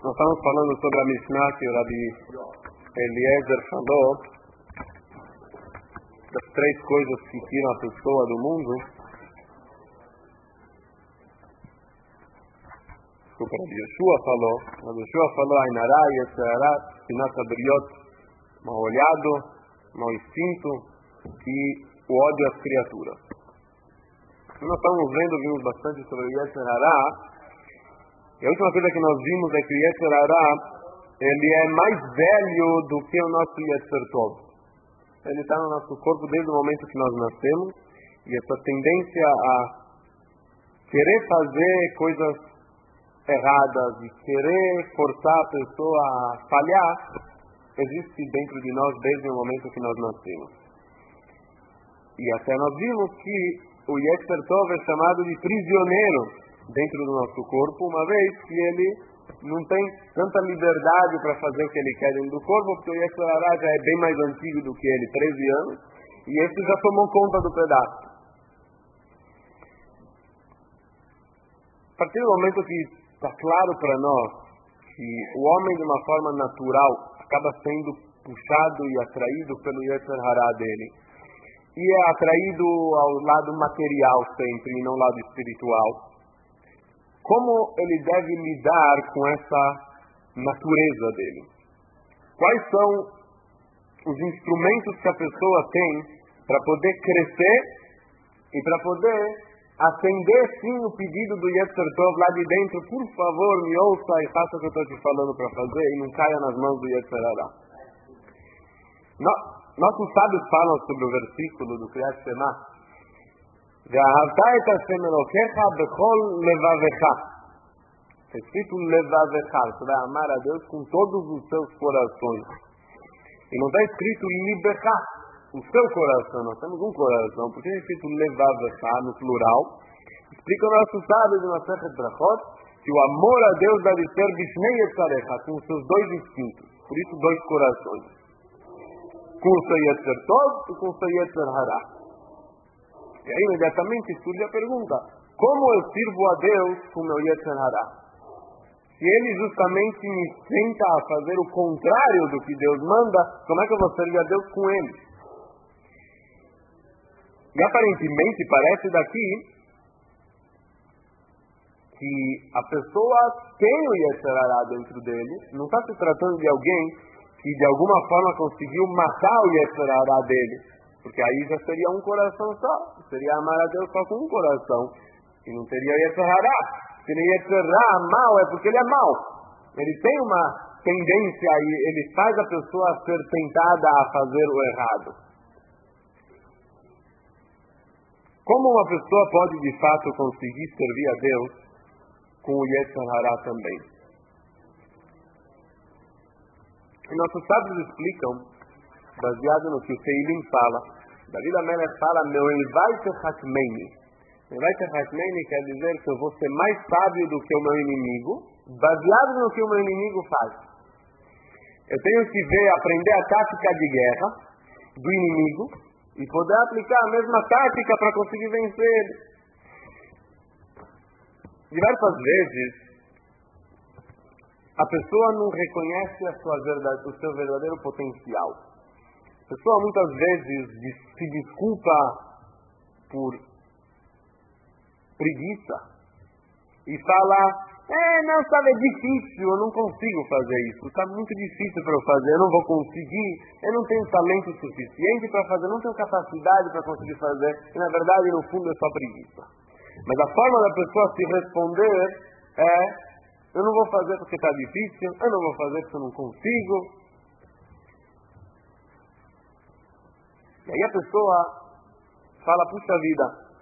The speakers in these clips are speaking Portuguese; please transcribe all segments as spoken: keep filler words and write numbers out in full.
Nós estamos falando sobre a Mishnah que o Rabi Eliezer falou das três coisas que tiram a pessoa do mundo. Desculpa, Rabi Yeshua falou. Rabi Yeshua falou Ainará, Yetzirará, Sinat Abriot, mal olhado, mal instinto e o ódio às criaturas. Nós estamos vendo, vimos bastante sobre o Yetzirará. E a última coisa que nós vimos é que o Yetzirará, ele é mais velho do que o nosso Yetzer Tov. Ele está no nosso corpo desde o momento que nós nascemos. E essa tendência a querer fazer coisas erradas e querer forçar a pessoa a falhar, existe dentro de nós desde o momento que nós nascemos. E até nós vimos que o Yetzer Tov é chamado de prisioneiro dentro do nosso corpo, uma vez que ele não tem tanta liberdade para fazer o que ele quer dentro do corpo, porque o Yetzirará já é bem mais antigo do que ele, treze anos, e esse já tomou conta do pedaço. A partir do momento que está claro para nós que o homem, de uma forma natural, acaba sendo puxado e atraído pelo Yetzirará dele, e é atraído ao lado material sempre, e não ao lado espiritual, como ele deve lidar com essa natureza dele? Quais são os instrumentos que a pessoa tem para poder crescer e para poder atender sim o pedido do Yetzer Tov lá de dentro? Por favor, me ouça e faça o que eu estou te falando para fazer e não caia nas mãos do Yetzirará. Nossos sábios falam sobre o versículo do Kriyat Shema. Ve'ahavta et Hashem Elokecha bechol levavecha. Está escrito levavecha. Você vai amar a Deus com todos os seus corações. E não está escrito libecha, o seu coração. Nós temos um coração. Por que é escrito levavecha no plural? Explica o nosso sábio de Masechet Brachot que o amor a Deus deve ser b'shnei yetzarecha, com os seus dois instintos. Por isso, dois corações. Com o seu Yetzer Tov e com o seu Yetzirará. E aí imediatamente surge a pergunta: como eu sirvo a Deus com o meu Yetzirará? Se ele justamente me tenta a fazer o contrário do que Deus manda, como é que eu vou servir a Deus com ele? E aparentemente parece daqui que a pessoa tem o Yetzirará dentro dele, não está se tratando de alguém que de alguma forma conseguiu matar o Yetzirará dele. Porque aí já seria um coração só. Seria amar a Deus só com um coração. E não teria Yetzirará. Se ele Yetzirará mal, é porque ele é mal. Ele tem uma tendência e ele faz a pessoa ser tentada a fazer o errado. Como uma pessoa pode de fato conseguir servir a Deus com o Yetzirará também? E nossos sábios explicam, baseado no que o Teilim fala. David Amelech fala, meu Elvaite Hakmeini. Elvaite Hakmeini quer dizer que eu vou ser mais sábio do que o meu inimigo, baseado no que o meu inimigo faz. Eu tenho que ver, aprender a tática de guerra do inimigo e poder aplicar a mesma tática para conseguir vencer ele. Diversas vezes, a pessoa não reconhece a sua verdade, o seu verdadeiro potencial. A pessoa muitas vezes se desculpa por preguiça e fala, é, não, sabe, é difícil, eu não consigo fazer isso, está muito difícil para eu fazer, eu não vou conseguir, eu não tenho talento suficiente para fazer, eu não tenho capacidade para conseguir fazer, e na verdade no fundo é só preguiça. Mas a forma da pessoa se responder é, eu não vou fazer porque está difícil, eu não vou fazer porque eu não consigo. E aí a pessoa fala, puxa vida,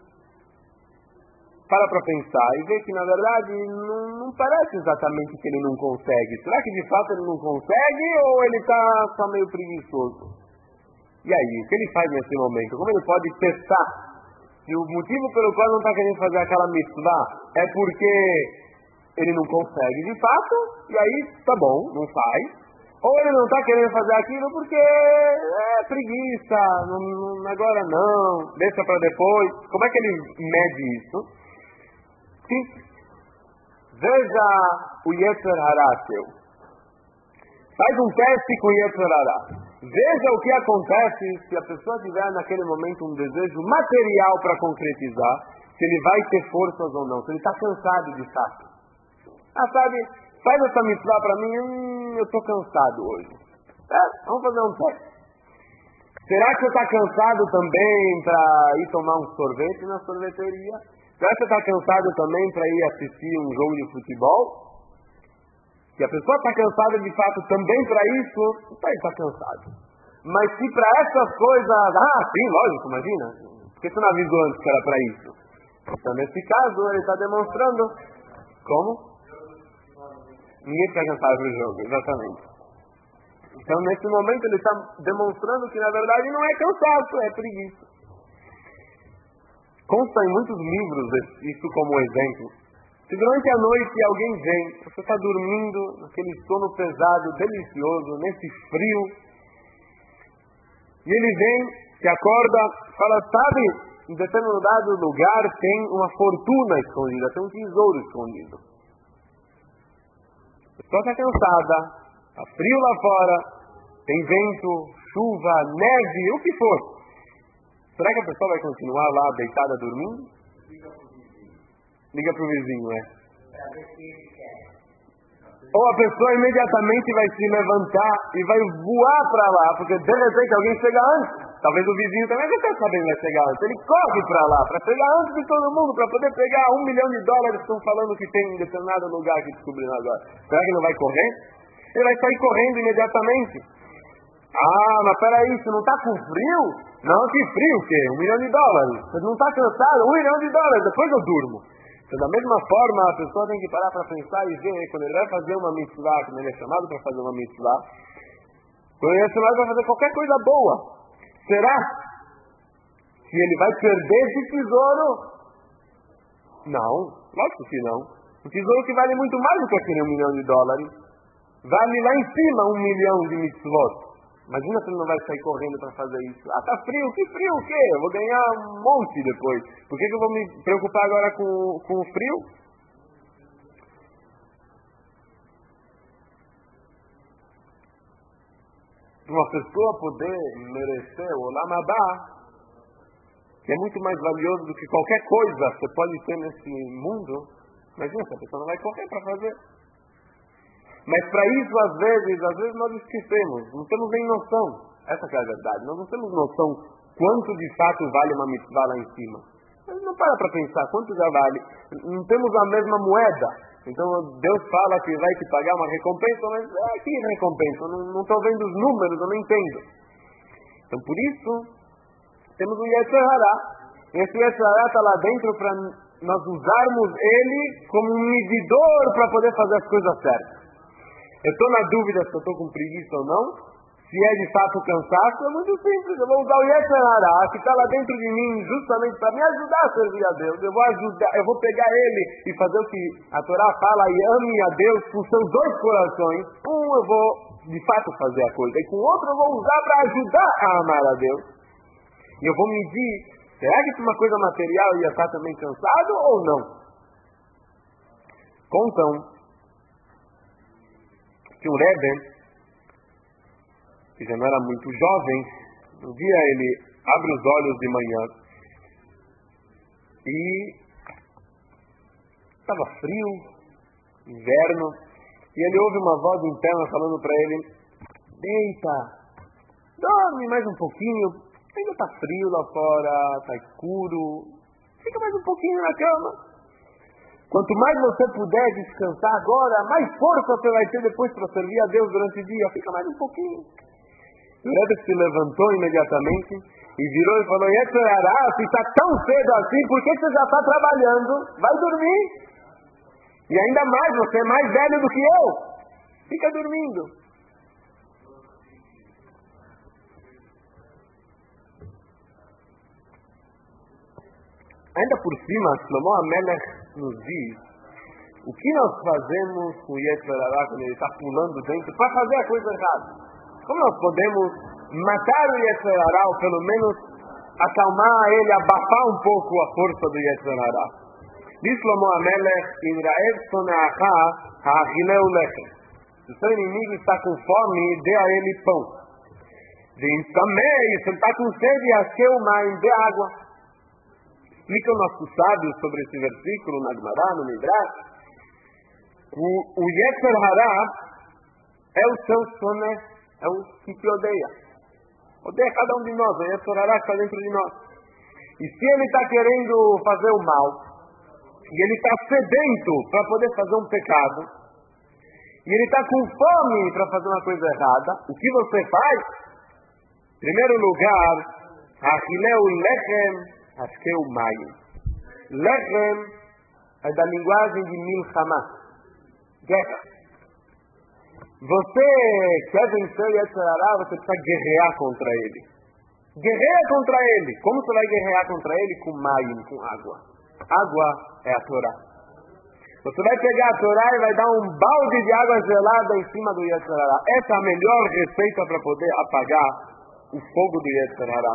para para pensar e vê que na verdade não, não parece exatamente que ele não consegue. Será que de fato ele não consegue ou ele está só meio preguiçoso? E aí, o que ele faz nesse momento? Como ele pode testar se o motivo pelo qual não está querendo fazer aquela mitzvah é porque ele não consegue de fato, e aí tá bom, não faz. Ou ele não está querendo fazer aquilo porque é preguiça, não, não, agora não, deixa para depois. Como é que ele mede isso? Sim. Veja o Yetzer Hará seu. Faz um teste com o Yetzer Hará. Veja o que acontece se a pessoa tiver naquele momento um desejo material para concretizar, se ele vai ter forças ou não, se ele está cansado de fato. Ah, sabe, faz essa mitzvah para mim, hum, eu estou cansado hoje. É, vamos fazer um teste. Será que você está cansado também para ir tomar um sorvete na sorveteria? Será que você está cansado também para ir assistir um jogo de futebol? Se a pessoa está cansada de fato também para isso, então ele está cansado. Mas se para essas coisas... Ah, sim, lógico, imagina. Por que você não avisou antes que era para isso? Então, nesse caso, ele está demonstrando... Como? Ninguém está cansado para o jogo, exatamente. Então, nesse momento, ele está demonstrando que, na verdade, não é cansaço, é preguiça. Consta em muitos livros isso como exemplo. Se durante a noite alguém vem, você está dormindo, naquele sono pesado, delicioso, nesse frio, e ele vem, se acorda, fala, sabe, em determinado lugar tem uma fortuna escondida, tem um tesouro escondido. A pessoa está cansada, está frio lá fora, tem vento, chuva, neve, o que for. Será que a pessoa vai continuar lá deitada dormindo? Liga para o vizinho, é. Ou a pessoa imediatamente vai se levantar e vai voar para lá, porque de repente alguém chega antes. Talvez o vizinho também não está sabendo que vai chegar antes. Ele corre para lá, para chegar antes de todo mundo, para poder pegar um milhão de dólares que estão falando que tem em determinado lugar que descobriram agora. Será que não vai correr? Ele vai sair correndo imediatamente. Ah, mas peraí, você não está com frio? Não, que frio, o quê? Um milhão de dólares. Você não está cansado? Um milhão de dólares, depois eu durmo. Então, da mesma forma, a pessoa tem que parar para pensar e ver, quando ele vai fazer uma mitzvah, quando ele é chamado para fazer uma mitzvah, quando ele é chamado para fazer qualquer coisa boa, será que ele vai perder esse tesouro? Não, lógico que não. Um tesouro que vale muito mais do que aquele um milhão de dólares. Vale lá em cima um milhão de mitzvot. Imagina se ele não vai sair correndo para fazer isso. Ah, tá frio, que frio o quê? Eu vou ganhar um monte depois. Por que, que eu vou me preocupar agora com, com o frio? Uma pessoa poder merecer o Olam Haba, que é muito mais valioso do que qualquer coisa que você pode ter nesse mundo, imagina se a pessoa não vai correr para fazer. Mas para isso, às vezes, às vezes nós esquecemos, não temos nem noção. Essa que é a verdade. Nós não temos noção quanto de fato vale uma mitzvah lá em cima. A gente não para para pensar quanto já vale. Não temos a mesma moeda. Então Deus fala que vai te pagar uma recompensa, mas ah, que recompensa? Não estou vendo os números, eu não entendo. Então por isso, temos o Yetzer Hará. Esse Yetzer Hará está lá dentro para nós usarmos ele como um medidor para poder fazer as coisas certas. Eu estou na dúvida se eu estou com preguiça ou não. Se é de fato cansaço, é muito simples. Eu vou usar o Yetzer Hará, que está lá dentro de mim, justamente para me ajudar a servir a Deus. Eu vou ajudar, eu vou pegar ele e fazer o que a Torá fala, e ame a Deus com seus dois corações. Um eu vou, de fato, fazer a coisa, e com o outro eu vou usar para ajudar a amar a Deus. E eu vou medir, será que uma coisa material ia estar também cansado ou não? Contam que o Rebbe, que já não era muito jovem, um dia ele abre os olhos de manhã e estava frio, inverno, e ele ouve uma voz interna falando para ele, deita, dorme mais um pouquinho, ainda está frio lá fora, está escuro, fica mais um pouquinho na cama. Quanto mais você puder descansar agora, mais força você vai ter depois para servir a Deus durante o dia. Fica mais um pouquinho. O Rebbe se levantou imediatamente e virou e falou, Yetzer Hará, se está tão cedo assim, por que você já está trabalhando? Vai dormir. E ainda mais, você é mais velho do que eu. Fica dormindo. Ainda por cima, Shlomo HaMelech nos diz o que nós fazemos com o Yetzer Hará quando ele está pulando dentro para fazer a coisa errada. Como nós podemos matar o Yetzer Hará, ou pelo menos acalmar ele, abafar um pouco a força do Yetzer Hará? Diz Shlomo HaMelech, "In ra'ev soneacha ha'achileu lechem." Se o seu inimigo está com fome, dê a ele pão. Vem também, se ele está com sede, acheu maim, dê água. Explicam nossos sábios sobre esse versículo na Gemara, no Midrash. O, o Yetzer Hará é o seu soné, é o que te odeia. Odeia cada um de nós, o Yetzer Hará está dentro de nós. E se ele está querendo fazer o mal, e ele está sedento para poder fazer um pecado, e ele está com fome para fazer uma coisa errada, o que você faz? Em primeiro lugar, achileu lechem, acheu mayim. Lechem é da linguagem de milchama, guerra. Você quer vencer Yetzer Hará, você precisa guerrear contra ele. Guerreia contra ele. Como você vai guerrear contra ele? Com mayim, com água. Água é a Torá. Você vai pegar a Torá e vai dar um balde de água gelada em cima do Yetzer Hará. Essa é a melhor receita para poder apagar o fogo do Yetzer Hará.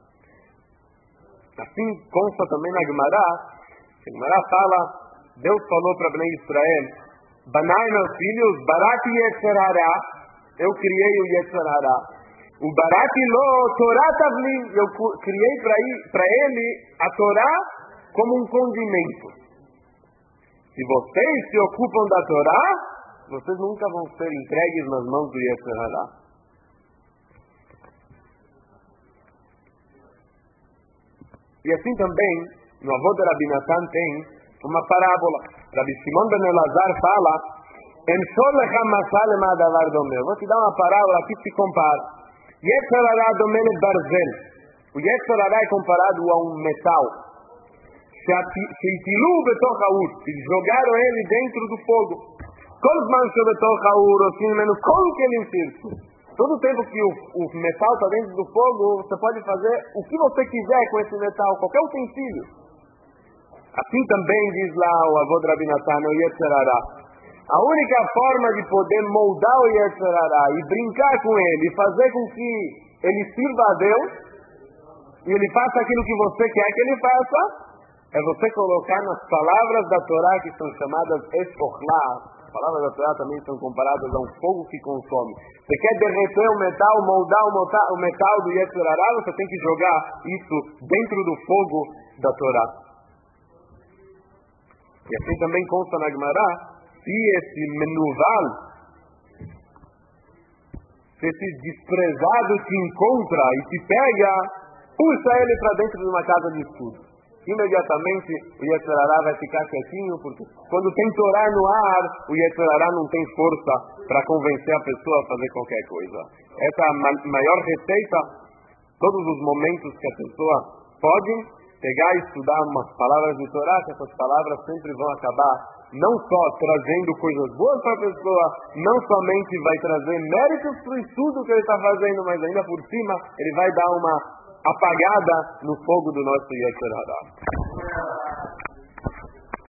Assim consta também na Gemara. A Gemara fala, Deus falou para Bnei Israel, Banai, meus filhos, barati Yetzer Hará, eu criei o Yetzer Hará. O barati lo Torá tavli, eu criei para ele a Torá como um condimento. Se vocês se ocupam da Torá, vocês nunca vão ser entregues nas mãos do Yetzer Hará. E assim também, no avô de Rabi Natan tem uma parábola. Rabi Shimon ben Elazar fala, vou te dar uma parábola que se compara. Yetzer Hará domene barzel. O Yetzer Hará é comparado a um metal. Eles jogaram ele dentro do fogo. Todo o tempo que o, o metal está dentro do fogo, você pode fazer o que você quiser com esse metal, qualquer utensílio. Assim também diz lá o avô de Rabi Natan, o Yetzer Hará. A única forma de poder moldar o Yetzer Hará e brincar com ele, e fazer com que ele sirva a Deus, e ele faça aquilo que você quer que ele faça, é você colocar nas palavras da Torá, que são chamadas Eshochla. As palavras da Torá também são comparadas a um fogo que consome. Você quer derreter o metal, moldar o metal do Yetzer Hará, você tem que jogar isso dentro do fogo da Torá. E assim também consta na Gemara, se esse menuval, se esse desprezado te encontra e te pega, puxa ele para dentro de uma casa de estudo. Imediatamente o Yetzer Hará vai ficar quietinho, porque quando tem Torá no ar, o Yetzer Hará não tem força para convencer a pessoa a fazer qualquer coisa. Essa é a ma- maior receita. Todos os momentos que a pessoa pode pegar e estudar umas palavras de Torá, que essas palavras sempre vão acabar não só trazendo coisas boas para a pessoa, não somente vai trazer méritos para o estudo que ele está fazendo, mas ainda por cima ele vai dar uma apagada no fogo do nosso Yetzer Hará.